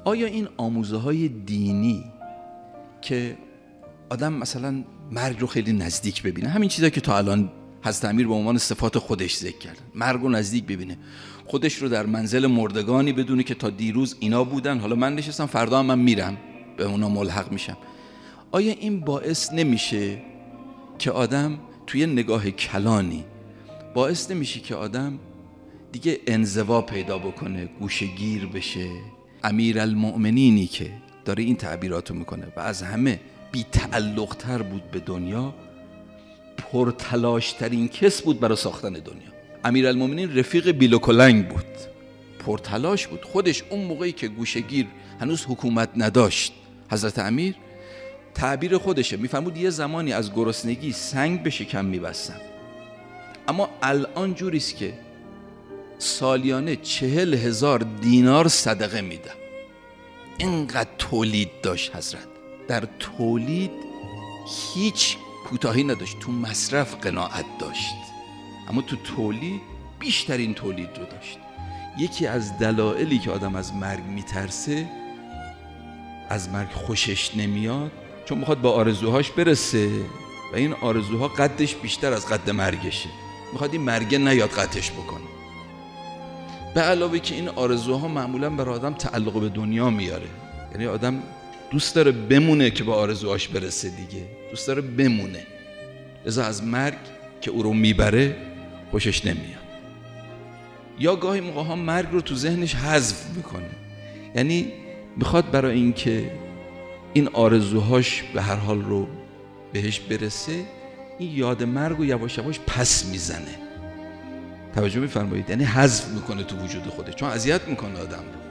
آیا این آموزه‌های دینی که آدم مثلا مرگ رو خیلی نزدیک ببینه، همین چیزایی که تا الان حضرت امیر به عنوان صفات خودش ذکر کردن، مرگ رو نزدیک ببینه، خودش رو در منزل مردگانی بدونه که تا دیروز اینا بودن، حالا من نشستم، فردا هم من میرم به اونا ملحق میشم، آیا این باعث نمیشه که آدم توی نگاه کلانی باعث نمیشه که آدم دیگه انزوا پیدا بکنه، گوشه‌گیر بشه؟ امیرالمؤمنینی که داره این تعبیراتو میکنه و از همه بی تعلق تر بود به دنیا، پرتلاش ترین کس بود برای ساختن دنیا. امیرالمؤمنین رفیق بیل و کلنگ بود، پرتلاش بود. خودش اون موقعی که گوشه‌گیر هنوز حکومت نداشت، حضرت امیر تعبیر خودشه، میفرمود یه زمانی از گرسنگی سنگ به شکم میبستم، اما الان جوریست که سالیانه 40,000 دینار صدقه میدم. اینقدر تولید داشت حضرت، در تولید هیچ کوتاهی نداشت، تو مصرف قناعت داشت، اما تو تولید بیشترین تولید رو داشت. یکی از دلایلی که آدم از مرگ میترسه، از مرگ خوشش نمیاد، چون میخواد با آرزوهاش برسه و این آرزوها قدش بیشتر از قد مرگشه، میخواد این مرگ نیاد قطعش بکنه. به علاوه که این آرزوها معمولا برای آدم تعلق به دنیا میاره، یعنی آدم دوست داره بمونه که با آرزوهاش برسه دیگه، دوست داره بمونه، لذا از مرگ که او رو میبره خوشش نمیاد. یا گاهی موقع ها مرگ رو تو ذهنش حذف میکنه، یعنی میخواد برای اینکه این آرزوهاش به هر حال رو بهش برسه، این یاد مرگ رو یواش یواش پس میزنه. توجه میفرمایید؟ یعنی حذف میکنه تو وجود خودش، چون اذیت میکنه آدم رو.